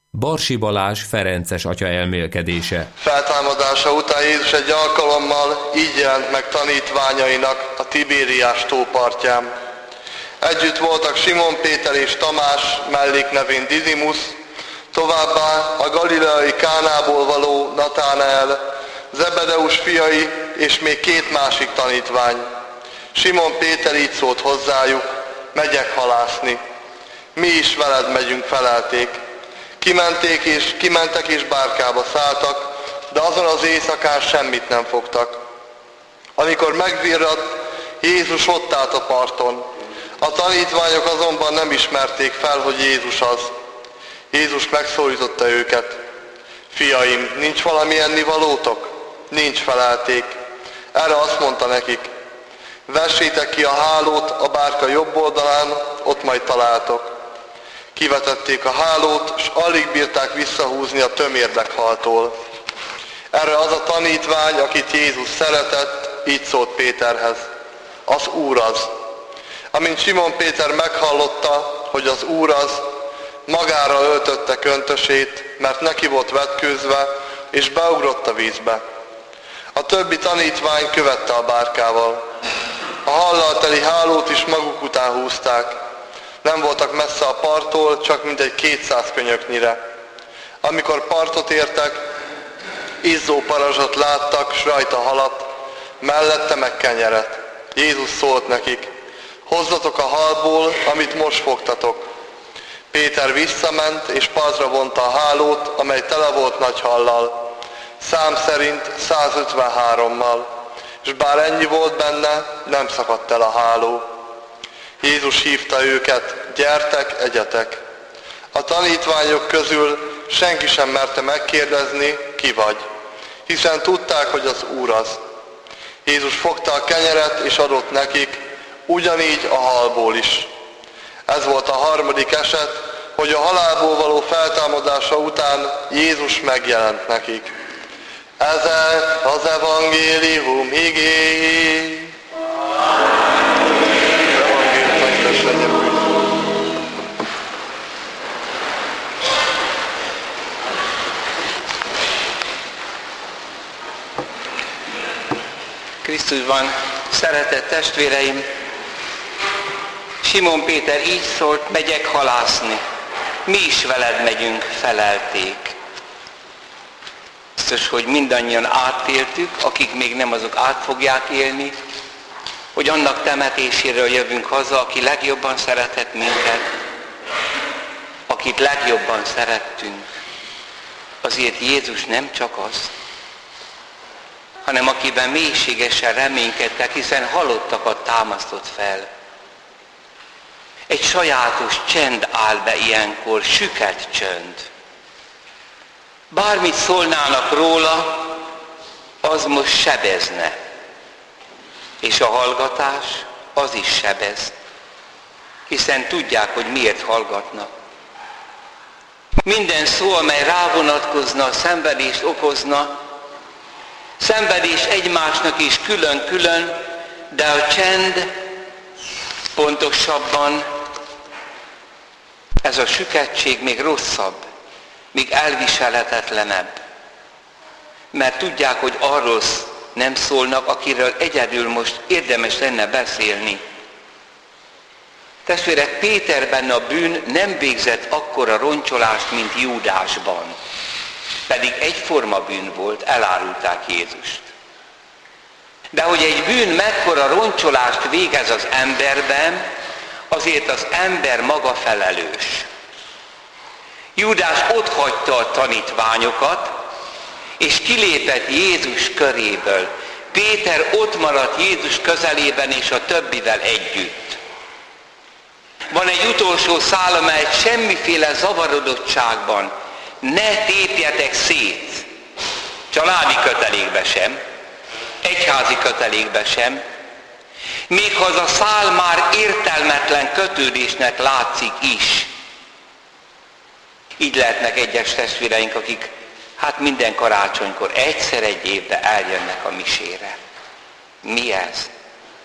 Barsi Balázs ferences atya elmélkedése. Feltámadása után Jézus egy alkalommal így jelent meg tanítványainak a Tibériás tó partján. Együtt voltak Simon Péter és Tamás, melléknevén Didimus, továbbá a galileai Kánából való Natánael, Zebedeus fiai és még 2 másik tanítvány. Simon Péter így szólt hozzájuk: megyek halászni. Mi is veled megyünk, felelték. Kimentek és bárkába szálltak, de azon az éjszakán semmit nem fogtak. Amikor megvirradt, Jézus ott állt a parton. A tanítványok azonban nem ismerték fel, hogy Jézus az. Jézus megszólította őket: fiaim, nincs valami ennivalótok? Nincs, felelték. Erre azt mondta nekik: vessétek ki a hálót a bárka jobb oldalán, ott majd találtok. Kivetették a hálót, s alig bírták visszahúzni a tömérdekhaltól. Erre az a tanítvány, akit Jézus szeretett, így szólt Péterhez: az Úr az. Amint Simon Péter meghallotta, hogy az Úr az, magára öltötte köntösét, mert neki volt vetkőzve, és beugrott a vízbe. A többi tanítvány követte a bárkával. A hallal teli hálót is maguk után húzták. Nem voltak messze a parttól, csak mintegy 200 könyöknyire. Amikor partot értek, izzó parazsat láttak, s rajta halat, mellette meg kenyeret. Jézus szólt nekik: hozzatok a halból, amit most fogtatok. Péter visszament, és partra vonta a hálót, amely tele volt nagy hallal. Szám szerint 153-mal, és bár ennyi volt benne, nem szakadt el a háló. Jézus hívta őket: gyertek, egyetek. A tanítványok közül senki sem merte megkérdezni, ki vagy, hiszen tudták, hogy az Úr az. Jézus fogta a kenyeret és adott nekik, ugyanígy a halból is. Ez volt a harmadik eset, hogy a halálból való feltámadása után Jézus megjelent nekik. Ez az evangélium igéje. Krisztusban szeretett testvéreim, Simon Péter így szólt: megyek halászni. Mi is veled megyünk, felelték. Biztos, hogy mindannyian átéltük, akik még nem, azok át fogják élni, hogy annak temetéséről jövünk haza, aki legjobban szeretett minket, akit legjobban szerettünk. Azért Jézus nem csak az, hanem akiben mélységesen reménykedtek, hiszen halottakat támasztott fel. Egy sajátos csend áll be ilyenkor, süket csönd. Bármit szólnának róla, az most sebezne. És a hallgatás, az is sebez. Hiszen tudják, hogy miért hallgatnak. Minden szó, amely rávonatkozna, szenvedést okozna, szenvedés egymásnak is külön-külön, de a csend, pontosabban ez a süketség még rosszabb, még elviselhetetlenebb. Mert tudják, hogy arról nem szólnak, akiről egyedül most érdemes lenne beszélni. Testvérek, Péterben a bűn nem végzett akkora roncsolást, mint Júdásban. Pedig egyforma bűn volt, elárulták Jézust. De hogy egy bűn mekkora roncsolást végez az emberben, azért az ember maga felelős. Júdás otthagyta a tanítványokat, és kilépett Jézus köréből. Péter ott maradt Jézus közelében és a többivel együtt. Van egy utolsó szál, amely semmiféle zavarodottságban: ne tépjetek szét, családi kötelékbe sem, egyházi kötelékbe sem, még ha az a szál már értelmetlen kötődésnek látszik is. Így lehetnek egyes testvéreink, akik minden karácsonykor egyszer egy évben eljönnek a misére. Mi ez?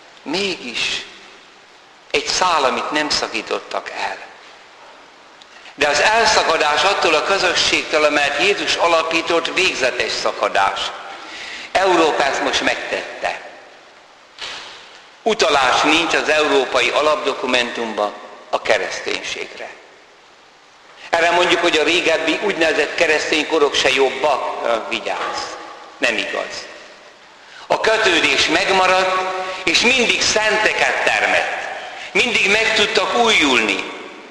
Mégis egy szál, amit nem szakítottak el. De az elszakadás attól a közösségtől, amelyet Jézus alapított, végzetes szakadás. Európa ezt most megtette. Utalás nincs az európai alapdokumentumban a kereszténységre. Erre mondjuk, hogy a régebbi úgynevezett keresztény korok se jobbak, vigyázz, nem igaz. A kötődés megmaradt, és mindig szenteket termett. Mindig meg tudtak újulni.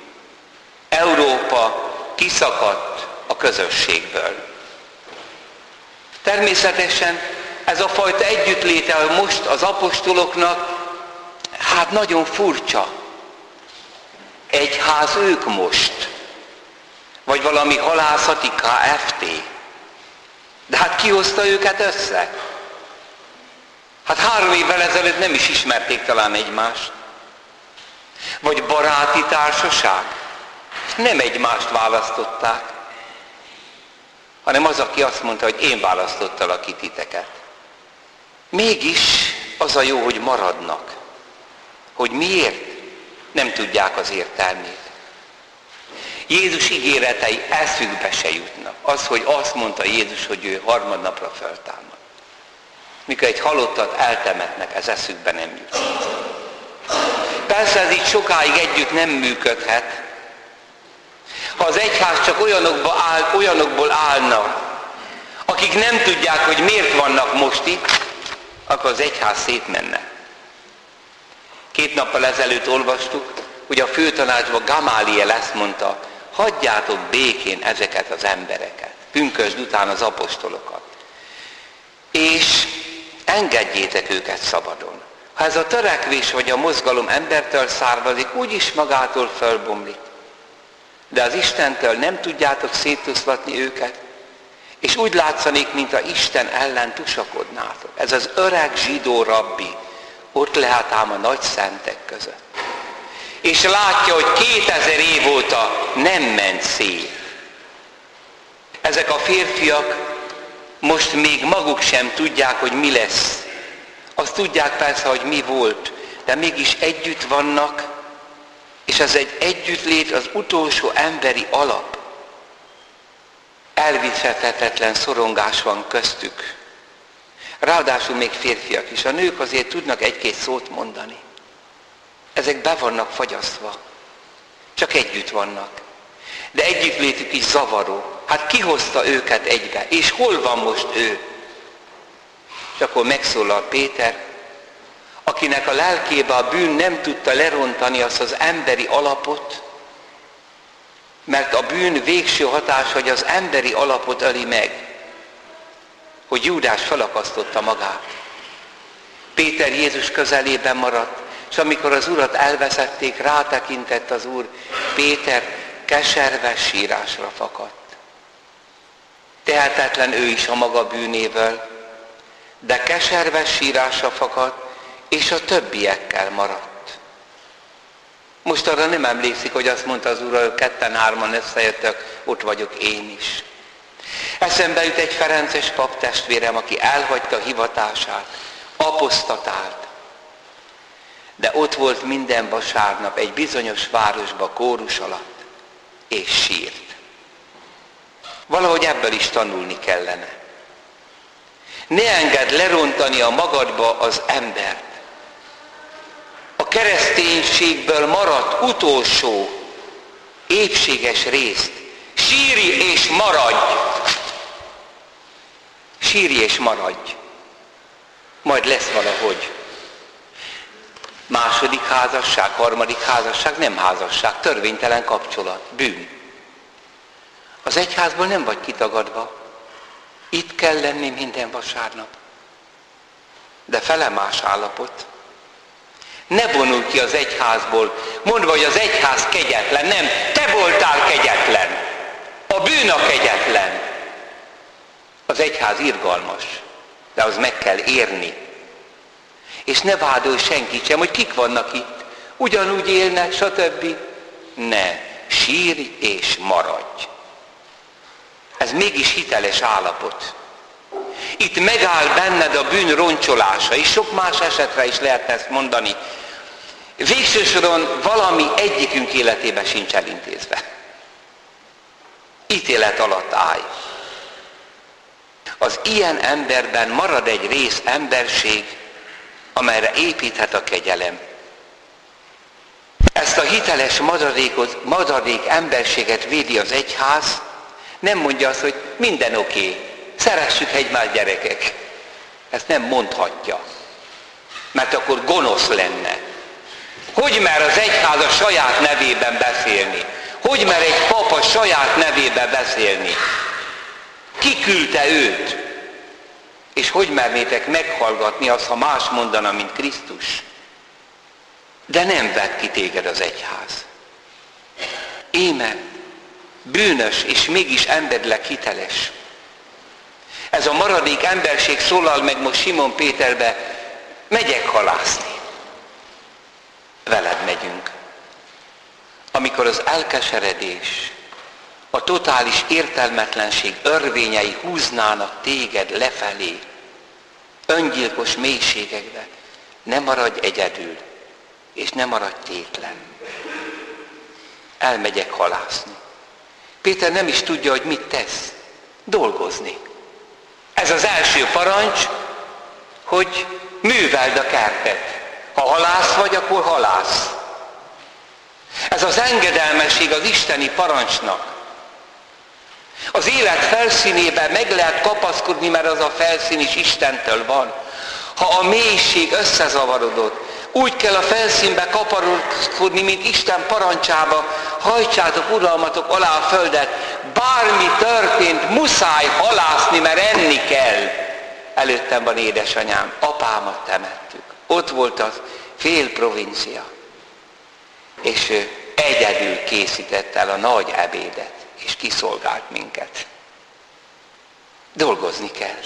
Európa kiszakadt a közösségből. Természetesen ez a fajta együttléte most az apostoloknak, hát nagyon furcsa. Egyház ők most. Vagy valami halászati Kft. De hát ki hozta őket össze? Hát 3 évvel ezelőtt nem is ismerték talán egymást. Vagy baráti társaság. Nem egymást választották, hanem az, aki azt mondta, hogy én választottalak ki titeket. Mégis az a jó, hogy maradnak. Hogy miért? Nem tudják az értelmét. Jézus ígéretei eszükbe se jutnak. Az, hogy azt mondta Jézus, hogy ő harmadnapra föltámad. Mikor egy halottat eltemetnek, ez eszükbe nem jut. Persze ez így sokáig együtt nem működhet. Ha az egyház csak olyanokból állna, akik nem tudják, hogy miért vannak most itt, akkor az egyház szétmenne. 2 nappal ezelőtt olvastuk, hogy a főtanácsban Gamáliel ezt mondta, hagyjátok békén ezeket az embereket, pünkösd után az apostolokat, és engedjétek őket szabadon. Ha ez a törekvés vagy a mozgalom embertől származik, úgyis magától fölbomlik. De az Istentől nem tudjátok szétoszlatni őket, és úgy látszanék, mintha Isten ellen tusakodnátok. Ez az öreg zsidó rabbi ott lehet ám a nagy szentek között. És látja, hogy 2000 év óta nem ment szét. Ezek a férfiak most még maguk sem tudják, hogy mi lesz. Azt tudják persze, hogy mi volt, de mégis együtt vannak, és ez egy együttlét, az utolsó emberi alap. Elviselhetetlen szorongás van köztük. Ráadásul még férfiak is. A nők azért tudnak 1-2 szót mondani. Ezek be vannak fagyasztva. Csak együtt vannak. De együttlétük is zavaró. Hát ki hozta őket egybe? És hol van most ő? És akkor megszólal Péter, akinek a lelkébe a bűn nem tudta lerontani azt az emberi alapot, mert a bűn végső hatás, hogy az emberi alapot öli meg, hogy Júdás felakasztotta magát. Péter Jézus közelében maradt, és amikor az Urat elvezették, rátekintett az Úr, Péter keserves sírásra fakadt. Tehetetlen ő is a maga bűnével, de keserves sírásra fakadt, és a többiekkel maradt. Most arra nem emlékszik, hogy azt mondta az Úr, hogy 2-3 összejöttök, ott vagyok én is. Eszembe jut egy ferences pap testvérem, aki elhagyta hivatását, apostatált. De ott volt minden vasárnap egy bizonyos városba kórus alatt, és sírt. Valahogy ebből is tanulni kellene. Ne engedd lerontani a magadba az embert. A kereszténységből maradt utolsó épséges részt. Sírj és maradj! Sírj és maradj! Majd lesz valahogy. Második házasság, harmadik házasság, nem házasság, törvénytelen kapcsolat, bűn. Az egyházból nem vagy kitagadva. Itt kell lenni minden vasárnap. De felemás állapot. Ne vonulj ki az egyházból, mondva, hogy az egyház kegyetlen. Nem, te voltál kegyetlen. A bűn a kegyetlen. Az egyház irgalmas, de az meg kell érni. És ne vádolj senkit sem, hogy kik vannak itt. Ugyanúgy élnek, stb. Ne, sírj és maradj. Ez mégis hiteles állapot. Itt megáll benned a bűn roncsolása, és sok más esetre is lehet ezt mondani. Végső soron valami egyikünk életében sincs elintézve. ítélet alatt állj. Az ilyen emberben marad egy rész emberség, amelyre építhet a kegyelem. Ezt a hiteles maradék emberséget védi az egyház, nem mondja azt, hogy minden oké, szeressük egymást, gyerekek. Ezt nem mondhatja, mert akkor gonosz lenne. Hogy mer az egyház a saját nevében beszélni? Hogy mer egy papa saját nevében beszélni? Ki küldte őt? És hogy mernétek meghallgatni azt, ha más mondana, mint Krisztus? De nem vett ki téged az egyház. Íme, bűnös és mégis emberileg hiteles. Ez a maradék emberség szólal meg most Simon Péterbe, megyek halászni. Veled megyünk. Amikor az elkeseredés, a totális értelmetlenség örvényei húznának téged lefelé, öngyilkos mélységekbe, ne maradj egyedül, és ne maradj tétlen. Elmegyek halászni. Péter nem is tudja, hogy mit tesz. Dolgozni. Ez az első parancs, hogy műveld a kertet. Ha halász vagy, akkor halász. Ez az engedelmesség az isteni parancsnak. Az élet felszínében meg lehet kapaszkodni, mert az a felszín is Istentől van. Ha a mélység összezavarodott, úgy kell a felszínbe kapaszkodni, mint Isten parancsába, hajtsátok uralmatok alá a földet. Bármi történt, muszáj halászni, mert enni kell. Előttem van édesanyám, apámat temettük. Ott volt az fél provincia. És ő egyedül készítette el a nagy ebédet, és kiszolgált minket. Dolgozni kell.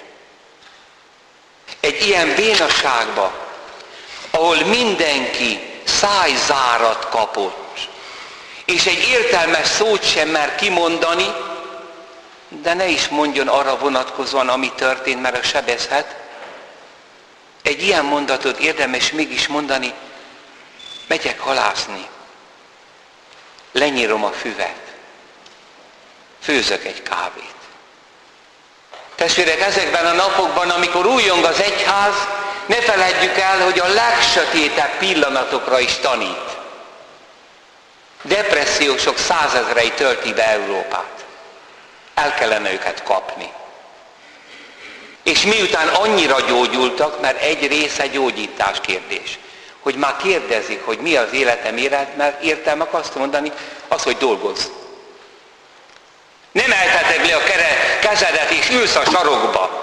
Egy ilyen bénaságba, ahol mindenki szájzárat kapott, és egy értelmes szót sem mer kimondani, de ne is mondjon arra vonatkozóan, ami történt, mert a sebezhet. Egy ilyen mondatot érdemes mégis mondani, megyek halászni, lenyírom a füvet, főzök egy kávét. Testvérek, ezekben a napokban, amikor újjong az egyház, ne feledjük el, hogy a legsötétebb pillanatokra is tanít. Depressziósok százezrei tölti be Európát. El kellene őket kapni. És miután annyira gyógyultak, mert egy része gyógyítás kérdés, hogy már kérdezik, hogy mi az életem értelme, azt mondani, az, hogy dolgozz. Nem elteted le a kezedet és ülsz a sarokba.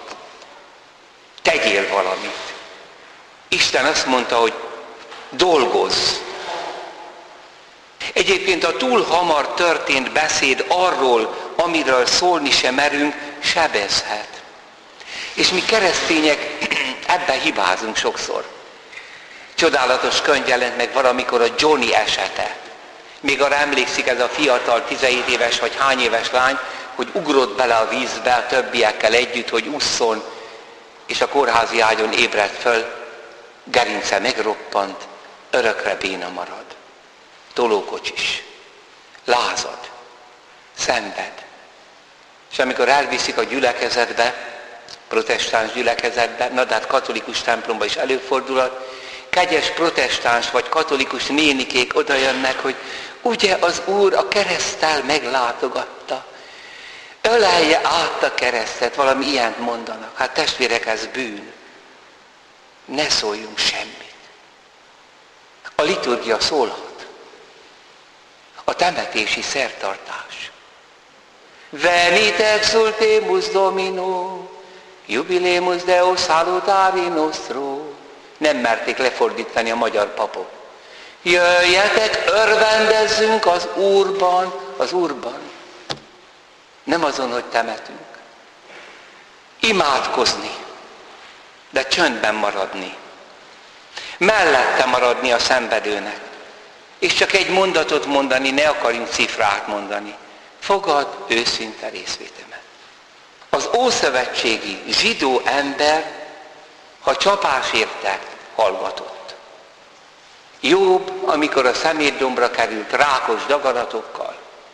Tegyél valamit. Isten azt mondta, hogy dolgozz. Egyébként a túl hamar történt beszéd arról, amiről szólni sem merünk, sebezhet. És mi keresztények ebben hibázunk sokszor. Csodálatos könyv jelent meg valamikor a Johnny esete. Még arra emlékszik ez a fiatal, 17 éves vagy hány éves lány, hogy ugrott bele a vízbe a többiekkel együtt, hogy ússzon, és a kórházi ágyon ébredt föl, gerince megroppant, örökre béna marad. Tolókocsis, lázad, szenved. És amikor elviszik a gyülekezetbe, protestáns gyülekezetbe, na de hát katolikus templomba is előfordulhat, kegyes protestáns vagy katolikus nénikék oda jönnek, hogy ugye az Úr a kereszttel meglátogatta. Ölelje át a keresztet, valami ilyent mondanak. Hát testvérek, ez bűn. Ne szóljunk semmit. A liturgia szólhat. A temetési szertartás. Venit exultemus Domino, jubilemus Deo salutari nostro. Nem merték lefordítani a magyar papok. Jöjjetek, örvendezzünk az Úrban. Nem azon, hogy temetünk. Imádkozni, de csöndben maradni. Mellette maradni a szenvedőnek. És csak egy mondatot mondani, ne akarjunk cifrát mondani. Fogad őszinte részvétemet. Az ószövetségi zsidó ember, ha csapás érte, hallgatott. Jobb, amikor a szemétdombra került rákos daganatokkal,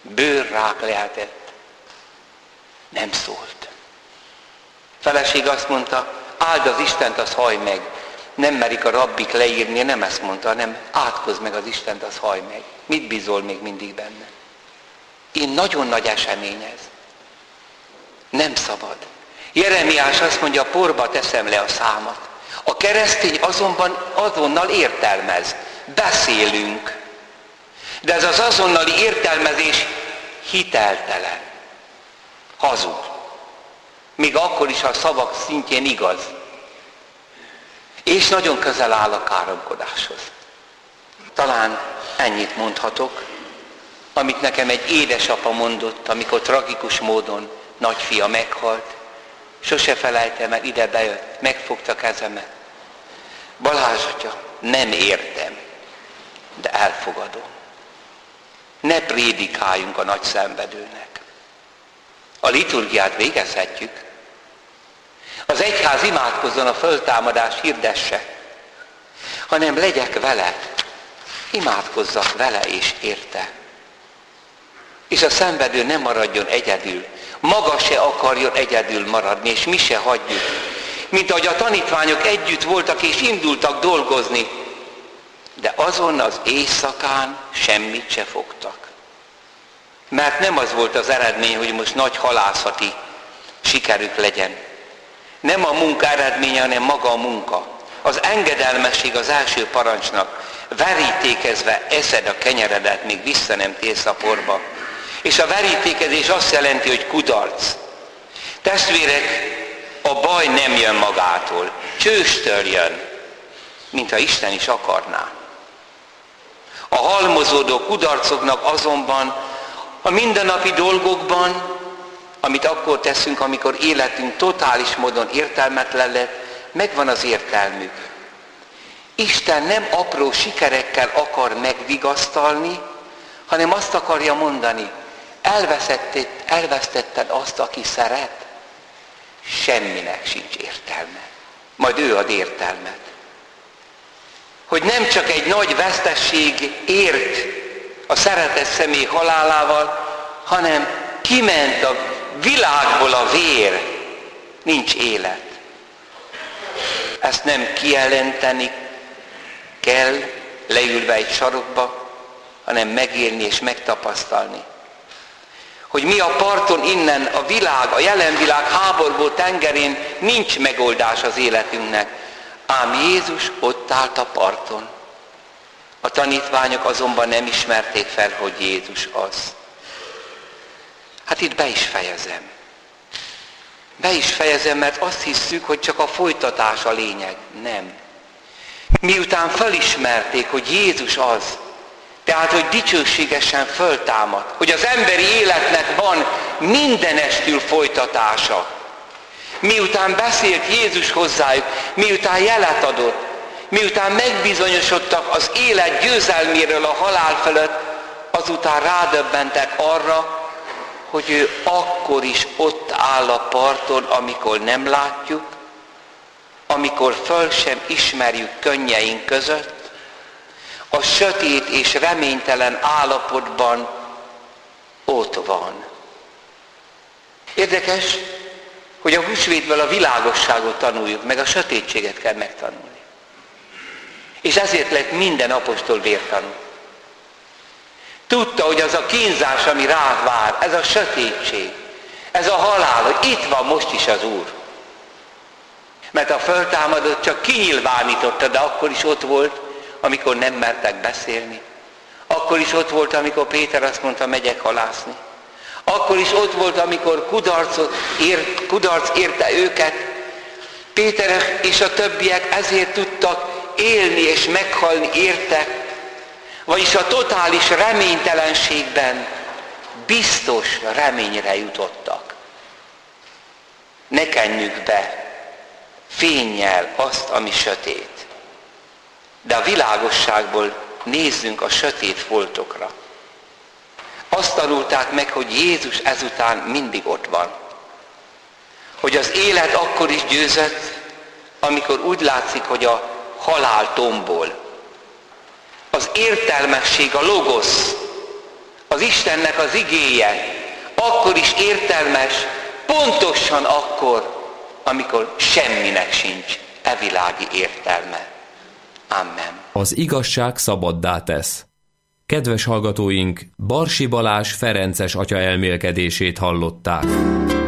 bőrrák lehetett. Nem szólt. Feleség azt mondta, áld az Istent, az hajj meg. Nem merik a rabbik leírni, nem ezt mondta, hanem átkozz meg az Istent, az hajj meg. Mit bízol még mindig benne? Nagyon nagy esemény ez. Nem szabad. Jeremiás azt mondja, porba teszem le a számat. A keresztény azonban azonnal értelmez. Beszélünk. De ez az azonnali értelmezés hiteltelen. Hazug. Még akkor is, ha a szavak szintjén igaz. És nagyon közel áll a káromkodáshoz. Talán ennyit mondhatok, amit nekem egy édesapa mondott, amikor tragikus módon nagyfia meghalt. Sose felejtem el, ide bejött, megfogta kezemet. Balázs atya, nem értem, de elfogadom. Ne prédikáljunk a nagy szenvedőnek. A liturgiát végezhetjük. Az egyház imádkozzon, a föltámadás hirdesse, hanem legyek vele, imádkozzak vele és érte. És a szenvedő ne maradjon egyedül, maga se akarjon egyedül maradni, és mi se hagyjuk. Mint ahogy a tanítványok együtt voltak és indultak dolgozni, de azon az éjszakán semmit se fogtak. Mert nem az volt az eredmény, hogy most nagy halászati sikerük legyen. Nem a munka eredménye, hanem maga a munka. Az engedelmesség az első parancsnak. Verítékezve eszed a kenyeredet, míg vissza nem térsz a porba. És a verítékezés azt jelenti, hogy kudarc. Testvérek, a baj nem jön magától. Csőstől jön, mintha Isten is akarná. A halmozódó kudarcoknak azonban a mindennapi dolgokban, amit akkor teszünk, amikor életünk totális módon értelmetlen lett, megvan az értelmük. Isten nem apró sikerekkel akar megvigasztalni, hanem azt akarja mondani, elvesztetted azt, aki szeret, semminek sincs értelme. Majd ő ad értelmet. Hogy nem csak egy nagy vesztesség ért a szeretett személy halálával, hanem kiment a világból a vér, nincs élet. Ezt nem kijelenteni kell leülve egy sarokba, hanem megélni és megtapasztalni. Hogy mi a parton innen, a világ, a jelen világ háborgó tengerén nincs megoldás az életünknek. Ám Jézus ott állt a parton. A tanítványok azonban nem ismerték fel, hogy Jézus az. Hát itt be is fejezem. Be is fejezem, mert azt hisszük, hogy csak a folytatás a lényeg. Nem. Miután felismerték, hogy Jézus az, tehát, hogy dicsőségesen föltámad, hogy az emberi életnek van mindenestül folytatása. Miután beszélt Jézus hozzájuk, miután jelet adott, miután megbizonyosodtak az élet győzelméről a halál fölött, azután rádöbbentek arra, hogy ő akkor is ott áll a parton, amikor nem látjuk, amikor föl sem ismerjük könnyeink között, a sötét és reménytelen állapotban ott van. Érdekes, hogy a húsvétből a világosságot tanuljuk, meg a sötétséget kell megtanulni. És ezért lett minden apostol vértanú. Tudta, hogy az a kínzás, ami rá vár, ez a sötétség, ez a halál, hogy itt van most is az Úr. Mert a föltámadott csak kinyilvánította, de akkor is ott volt, amikor nem mertek beszélni. Akkor is ott volt, amikor Péter azt mondta, megyek halászni. Akkor is ott volt, amikor kudarc érte őket. Péter és a többiek ezért tudtak élni és meghalni érte. Vagyis a totális reménytelenségben biztos reményre jutottak. Ne kenjük be fénnyel azt, ami sötét. De a világosságból nézzünk a sötét foltokra. Azt tanulták meg, hogy Jézus ezután mindig ott van. Hogy az élet akkor is győzött, amikor úgy látszik, hogy a halál tombol. Az értelmesség, a logosz, Az Istennek az igéje akkor is értelmes, pontosan akkor, amikor semminek sincs evilági értelme. Amen. Az igazság szabaddá tesz. Kedves hallgatóink, Barsi Balázs ferences atya elmélkedését hallották.